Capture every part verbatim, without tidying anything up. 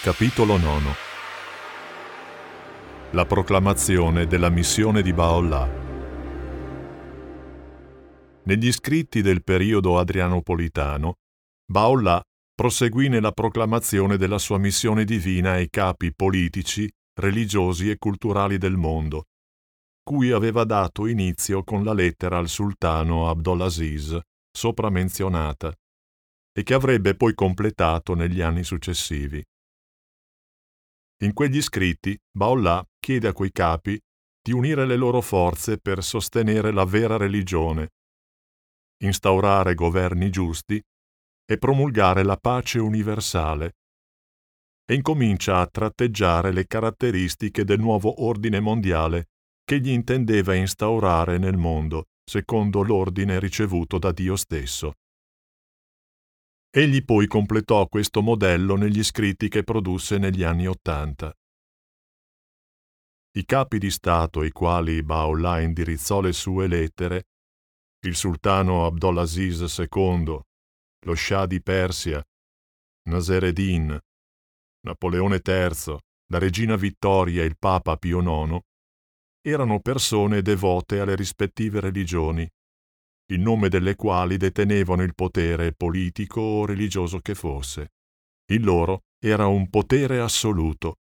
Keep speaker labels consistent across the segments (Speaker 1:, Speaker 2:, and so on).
Speaker 1: Capitolo nono. La proclamazione della missione di Baolà. Negli scritti del periodo adrianopolitano, Baolà proseguì nella proclamazione della sua missione divina ai capi politici, religiosi e culturali del mondo, cui aveva dato inizio con la lettera al sultano Abdolaziz, sopra menzionata, e che avrebbe poi completato negli anni successivi. In quegli scritti, Baolà chiede a quei capi di unire le loro forze per sostenere la vera religione, instaurare governi giusti e promulgare la pace universale, e incomincia a tratteggiare le caratteristiche del nuovo ordine mondiale che egli intendeva instaurare nel mondo, secondo l'ordine ricevuto da Dio stesso. Egli poi completò questo modello negli scritti che produsse negli anni Ottanta. I capi di Stato ai quali Baolà indirizzò le sue lettere, il sultano Abdolaziz secondo, lo scià di Persia, Nasreddin, Napoleone terzo, la regina Vittoria e il papa Pio nono, erano persone devote alle rispettive religioni, il nome delle quali detenevano il potere politico o religioso che fosse. Il loro era un potere assoluto.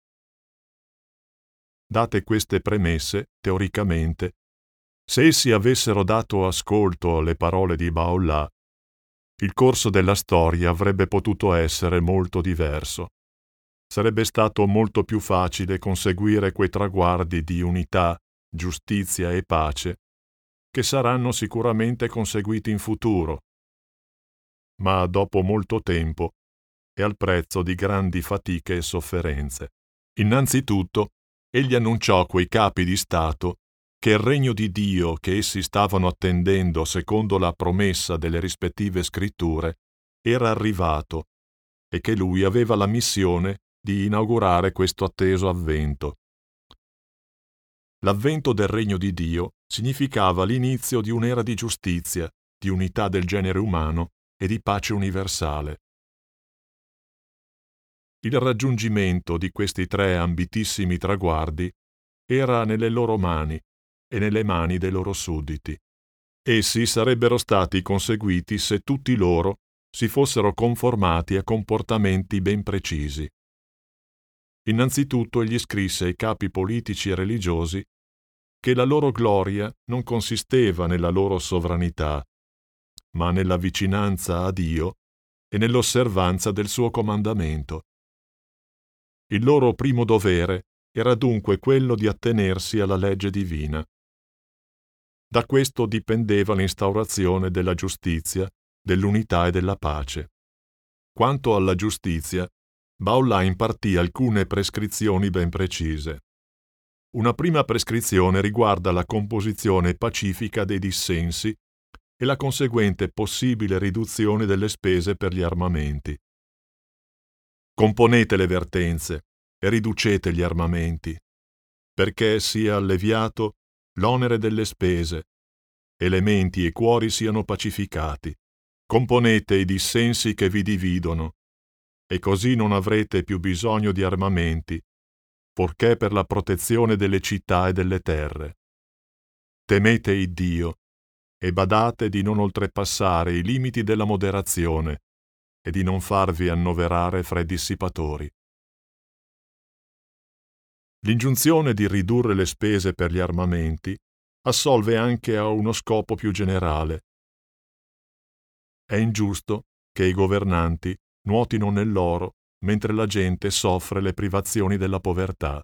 Speaker 1: Date queste premesse, teoricamente, se essi avessero dato ascolto alle parole di Baolà, il corso della storia avrebbe potuto essere molto diverso. Sarebbe stato molto più facile conseguire quei traguardi di unità, giustizia e pace che saranno sicuramente conseguiti in futuro, ma dopo molto tempo e al prezzo di grandi fatiche e sofferenze. Innanzitutto, egli annunciò a quei capi di Stato che il regno di Dio che essi stavano attendendo secondo la promessa delle rispettive scritture era arrivato e che lui aveva la missione di inaugurare questo atteso avvento. L'avvento del regno di Dio significava l'inizio di un'era di giustizia, di unità del genere umano e di pace universale. Il raggiungimento di questi tre ambitissimi traguardi era nelle loro mani e nelle mani dei loro sudditi. Essi sarebbero stati conseguiti se tutti loro si fossero conformati a comportamenti ben precisi. Innanzitutto egli scrisse ai capi politici e religiosi che la loro gloria non consisteva nella loro sovranità, ma nella vicinanza a Dio e nell'osservanza del suo comandamento. Il loro primo dovere era dunque quello di attenersi alla legge divina. Da questo dipendeva l'instaurazione della giustizia, dell'unità e della pace. Quanto alla giustizia, Baolà impartì alcune prescrizioni ben precise. Una prima prescrizione riguarda la composizione pacifica dei dissensi e la conseguente possibile riduzione delle spese per gli armamenti. Componete le vertenze e riducete gli armamenti, perché sia alleviato l'onere delle spese e le menti e i cuori siano pacificati. Componete i dissensi che vi dividono, e così non avrete più bisogno di armamenti, purché per la protezione delle città e delle terre. Temete il Dio e badate di non oltrepassare i limiti della moderazione e di non farvi annoverare fra i dissipatori. L'ingiunzione di ridurre le spese per gli armamenti assolve anche a uno scopo più generale. È ingiusto che i governanti nuotino nell'oro mentre la gente soffre le privazioni della povertà.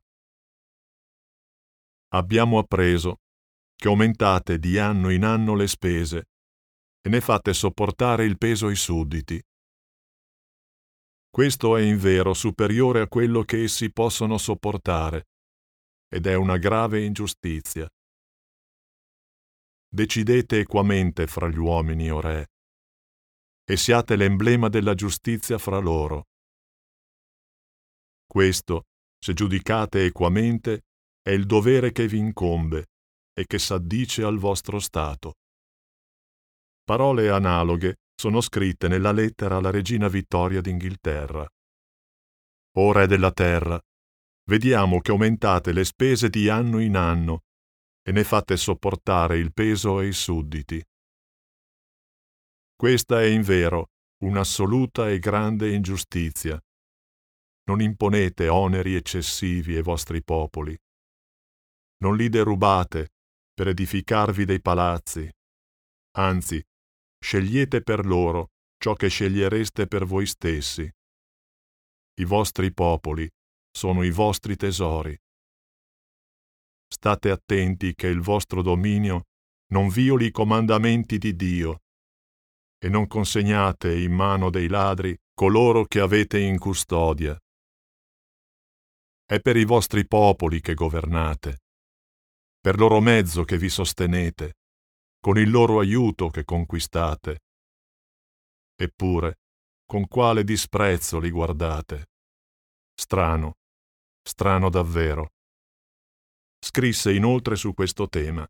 Speaker 1: Abbiamo appreso che aumentate di anno in anno le spese e ne fate sopportare il peso ai sudditi. Questo è invero superiore a quello che essi possono sopportare, ed è una grave ingiustizia. Decidete equamente fra gli uomini, o re, e siate l'emblema della giustizia fra loro. Questo, se giudicate equamente, è il dovere che vi incombe e che s'addice al vostro stato. Parole analoghe sono scritte nella lettera alla regina Vittoria d'Inghilterra. O Re della terra, vediamo che aumentate le spese di anno in anno e ne fate sopportare il peso ai sudditi. Questa è invero un'assoluta e grande ingiustizia. Non imponete oneri eccessivi ai vostri popoli. Non li derubate per edificarvi dei palazzi. Anzi, scegliete per loro ciò che scegliereste per voi stessi. I vostri popoli sono i vostri tesori. State attenti che il vostro dominio non violi i comandamenti di Dio e non consegnate in mano dei ladri coloro che avete in custodia. È per i vostri popoli che governate, per loro mezzo che vi sostenete, con il loro aiuto che conquistate. Eppure, con quale disprezzo li guardate. Strano, strano davvero. Scrisse inoltre su questo tema: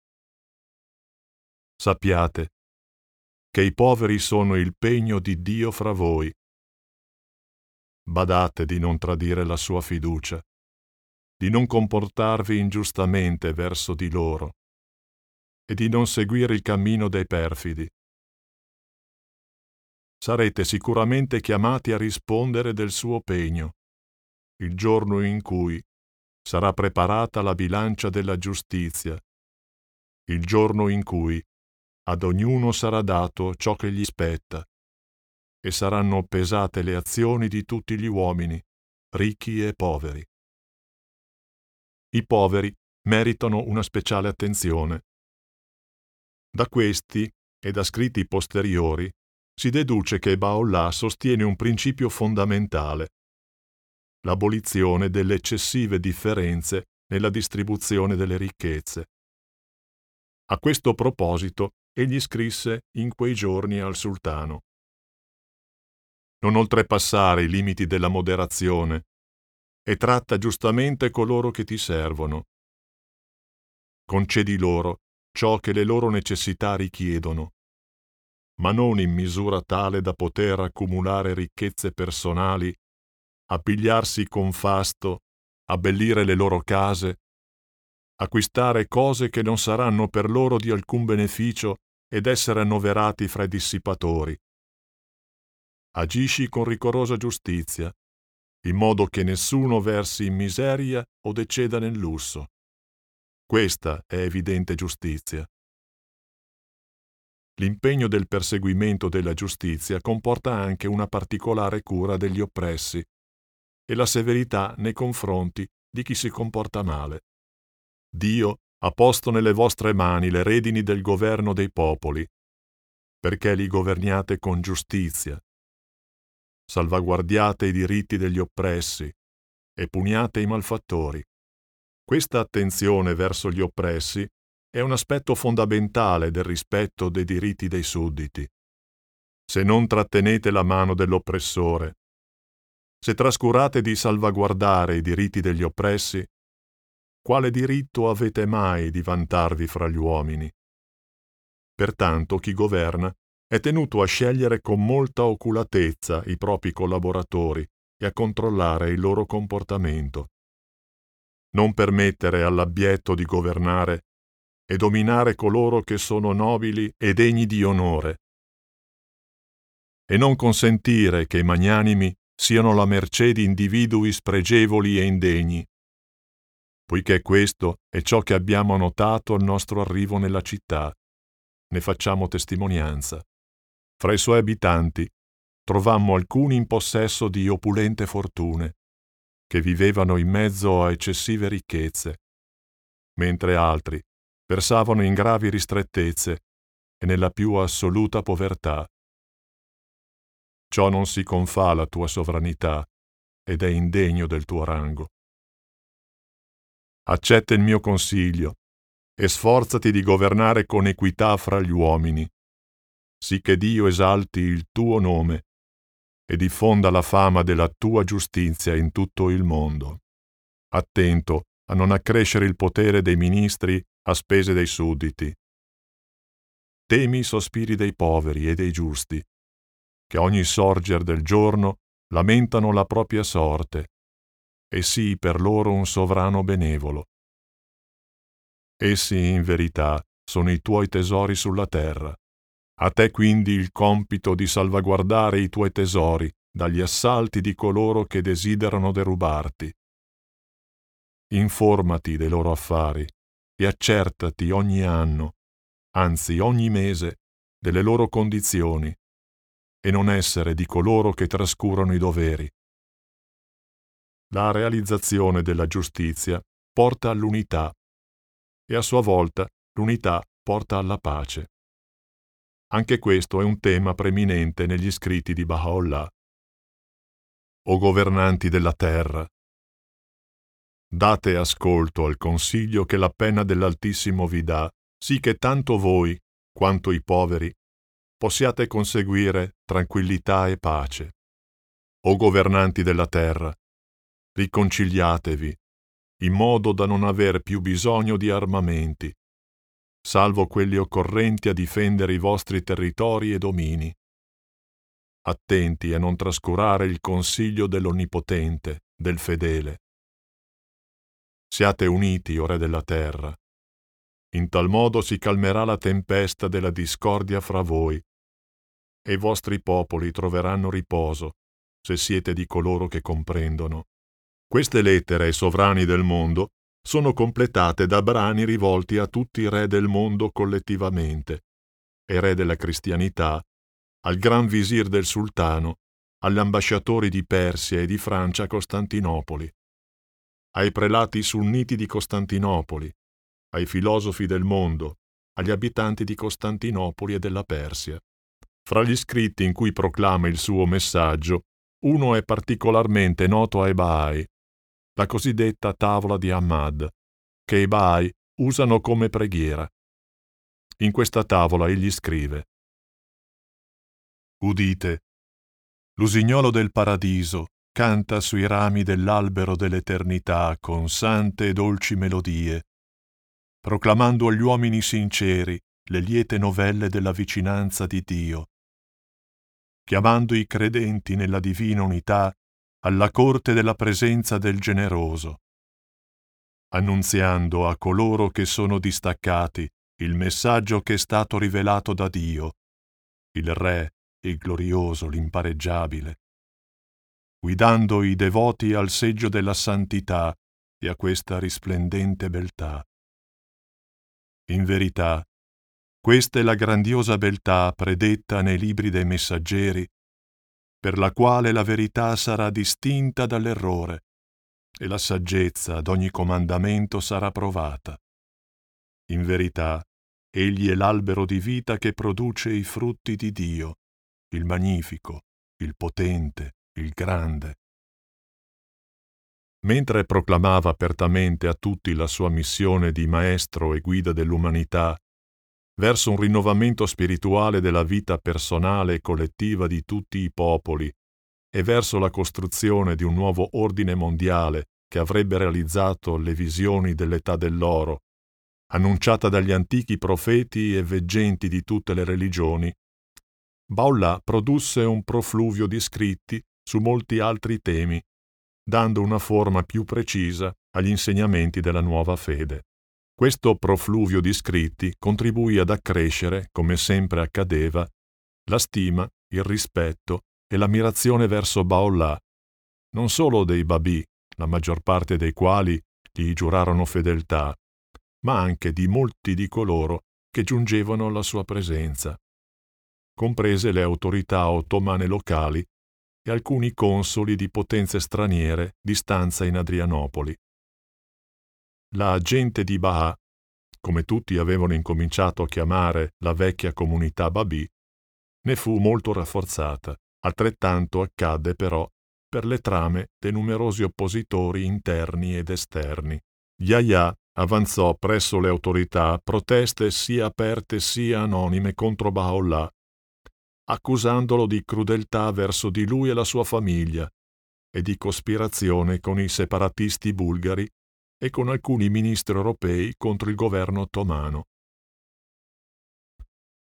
Speaker 1: sappiate che i poveri sono il pegno di Dio fra voi. Badate di non tradire la sua fiducia, di non comportarvi ingiustamente verso di loro e di non seguire il cammino dei perfidi. Sarete sicuramente chiamati a rispondere del suo pegno, il giorno in cui sarà preparata la bilancia della giustizia, il giorno in cui ad ognuno sarà dato ciò che gli spetta, e saranno pesate le azioni di tutti gli uomini, ricchi e poveri. I poveri meritano una speciale attenzione. Da questi e da scritti posteriori si deduce che Baha'u'llah sostiene un principio fondamentale: l'abolizione delle eccessive differenze nella distribuzione delle ricchezze. A questo proposito egli scrisse in quei giorni al sultano: non oltrepassare i limiti della moderazione e tratta giustamente coloro che ti servono. Concedi loro ciò che le loro necessità richiedono, ma non in misura tale da poter accumulare ricchezze personali, appigliarsi con fasto, abbellire le loro case, acquistare cose che non saranno per loro di alcun beneficio ed essere annoverati fra i dissipatori. Agisci con rigorosa giustizia, in modo che nessuno versi in miseria o deceda nel lusso. Questa è evidente giustizia. L'impegno del perseguimento della giustizia comporta anche una particolare cura degli oppressi e la severità nei confronti di chi si comporta male. Dio ha posto nelle vostre mani le redini del governo dei popoli, perché li governiate con giustizia. Salvaguardiate i diritti degli oppressi e puniate i malfattori. Questa attenzione verso gli oppressi è un aspetto fondamentale del rispetto dei diritti dei sudditi. Se non trattenete la mano dell'oppressore, se trascurate di salvaguardare i diritti degli oppressi, quale diritto avete mai di vantarvi fra gli uomini? Pertanto chi governa è tenuto a scegliere con molta oculatezza i propri collaboratori e a controllare il loro comportamento. Non permettere all'abbietto di governare e dominare coloro che sono nobili e degni di onore. E non consentire che i magnanimi siano la mercé di individui spregevoli e indegni, poiché questo è ciò che abbiamo notato al nostro arrivo nella città. Ne facciamo testimonianza. Fra i suoi abitanti trovammo alcuni in possesso di opulente fortune, che vivevano in mezzo a eccessive ricchezze, mentre altri versavano in gravi ristrettezze e nella più assoluta povertà. Ciò non si confà alla tua sovranità ed è indegno del tuo rango. Accetta il mio consiglio e sforzati di governare con equità fra gli uomini, sì che Dio esalti il tuo nome e diffonda la fama della tua giustizia in tutto il mondo. Attento a non accrescere il potere dei ministri a spese dei sudditi. Temi i sospiri dei poveri e dei giusti, che ogni sorger del giorno lamentano la propria sorte, e sii per loro un sovrano benevolo. Essi in verità sono i tuoi tesori sulla terra. A te quindi il compito di salvaguardare i tuoi tesori dagli assalti di coloro che desiderano derubarti. Informati dei loro affari e accertati ogni anno, anzi ogni mese, delle loro condizioni, e non essere di coloro che trascurano i doveri. La realizzazione della giustizia porta all'unità, e a sua volta l'unità porta alla pace. Anche questo è un tema preminente negli scritti di Baha'u'llah. O governanti della terra, date ascolto al consiglio che la penna dell'Altissimo vi dà, sì che tanto voi, quanto i poveri, possiate conseguire tranquillità e pace. O governanti della terra, riconciliatevi, in modo da non aver più bisogno di armamenti, salvo quelli occorrenti a difendere i vostri territori e domini. Attenti a non trascurare il consiglio dell'Onnipotente, del Fedele. Siate uniti, o Re della terra. In tal modo si calmerà la tempesta della discordia fra voi, e i vostri popoli troveranno riposo, se siete di coloro che comprendono. Queste lettere ai sovrani del mondo sono completate da brani rivolti a tutti i re del mondo collettivamente, e re della cristianità, al gran visir del sultano, agli ambasciatori di Persia e di Francia a Costantinopoli, ai prelati sunniti di Costantinopoli, ai filosofi del mondo, agli abitanti di Costantinopoli e della Persia. Fra gli scritti in cui proclama il suo messaggio, uno è particolarmente noto ai Bahai, la cosiddetta tavola di Ahmad, che i Bahai usano come preghiera. In questa tavola egli scrive: Udite, l'usignolo del paradiso canta sui rami dell'albero dell'eternità con sante e dolci melodie, proclamando agli uomini sinceri le liete novelle della vicinanza di Dio, chiamando i credenti nella divina unità alla corte della presenza del Generoso, annunziando a coloro che sono distaccati il messaggio che è stato rivelato da Dio, il Re, il glorioso, l'impareggiabile, guidando i devoti al seggio della santità e a questa risplendente beltà. In verità, questa è la grandiosa beltà predetta nei libri dei messaggeri, per la quale la verità sarà distinta dall'errore e la saggezza d'ogni comandamento sarà provata. In verità, egli è l'albero di vita che produce i frutti di Dio, il magnifico, il potente, il grande. Mentre proclamava apertamente a tutti la sua missione di maestro e guida dell'umanità, verso un rinnovamento spirituale della vita personale e collettiva di tutti i popoli e verso la costruzione di un nuovo ordine mondiale che avrebbe realizzato le visioni dell'età dell'oro, annunciata dagli antichi profeti e veggenti di tutte le religioni, Baha'u'llah produsse un profluvio di scritti su molti altri temi, dando una forma più precisa agli insegnamenti della nuova fede. Questo profluvio di scritti contribuì ad accrescere, come sempre accadeva, la stima, il rispetto e l'ammirazione verso Baha'u'llah, non solo dei Babì, la maggior parte dei quali gli giurarono fedeltà, ma anche di molti di coloro che giungevano alla sua presenza, comprese le autorità ottomane locali e alcuni consoli di potenze straniere di stanza in Adrianopoli. La gente di Baha, come tutti avevano incominciato a chiamare la vecchia comunità Babì, ne fu molto rafforzata. Altrettanto accadde però per le trame dei numerosi oppositori interni ed esterni. Yahya avanzò presso le autorità proteste sia aperte sia anonime contro Baha'u'llah, accusandolo di crudeltà verso di lui e la sua famiglia e di cospirazione con i separatisti bulgari e con alcuni ministri europei contro il governo ottomano.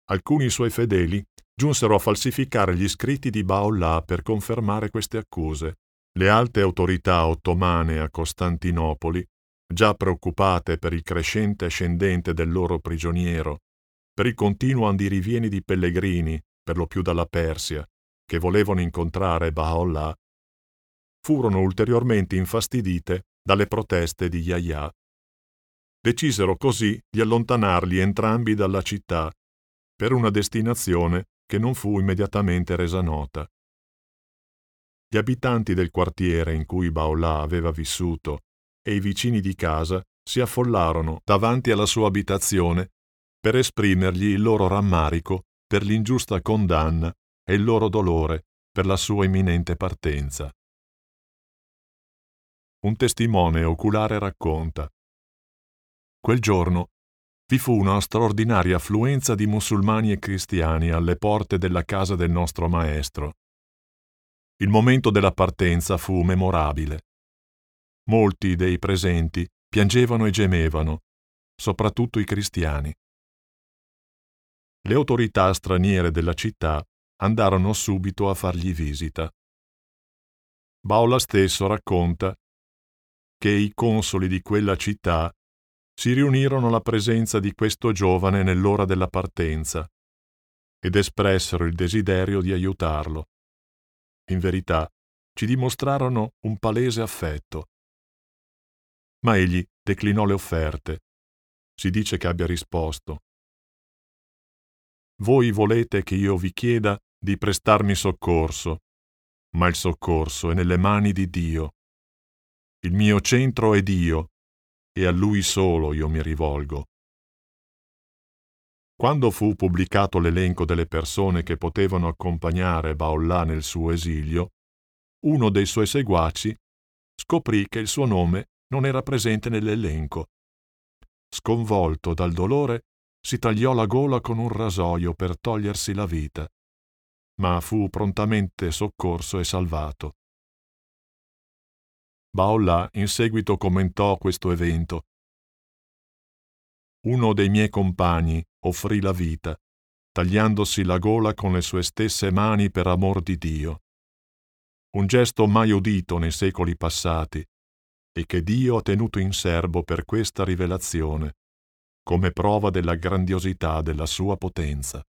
Speaker 1: Alcuni suoi fedeli giunsero a falsificare gli scritti di Baolà per confermare queste accuse. Le alte autorità ottomane a Costantinopoli, già preoccupate per il crescente ascendente del loro prigioniero, per il continuo andirivieni di pellegrini, per lo più dalla Persia, che volevano incontrare Baolà, furono ulteriormente infastidite dalle proteste di Yahya. Decisero così di allontanarli entrambi dalla città per una destinazione che non fu immediatamente resa nota. Gli abitanti del quartiere in cui Baolà aveva vissuto e i vicini di casa si affollarono davanti alla sua abitazione per esprimergli il loro rammarico per l'ingiusta condanna e il loro dolore per la sua imminente partenza. Un testimone oculare racconta: quel giorno vi fu una straordinaria affluenza di musulmani e cristiani alle porte della casa del nostro maestro. Il momento della partenza fu memorabile. Molti dei presenti piangevano e gemevano, soprattutto i cristiani. Le autorità straniere della città andarono subito a fargli visita. Baolà stesso racconta che i consoli di quella città si riunirono alla presenza di questo giovane nell'ora della partenza ed espressero il desiderio di aiutarlo. In verità, ci dimostrarono un palese affetto. Ma egli declinò le offerte. Si dice che abbia risposto: «Voi volete che io vi chieda di prestarmi soccorso, ma il soccorso è nelle mani di Dio. Il mio centro è Dio, e a Lui solo io mi rivolgo». Quando fu pubblicato l'elenco delle persone che potevano accompagnare Baolà nel suo esilio, uno dei suoi seguaci scoprì che il suo nome non era presente nell'elenco. Sconvolto dal dolore, si tagliò la gola con un rasoio per togliersi la vita, ma fu prontamente soccorso e salvato. Baolà in seguito commentò questo evento: «Uno dei miei compagni offrì la vita, tagliandosi la gola con le sue stesse mani per amor di Dio. Un gesto mai udito nei secoli passati e che Dio ha tenuto in serbo per questa rivelazione, come prova della grandiosità della sua potenza».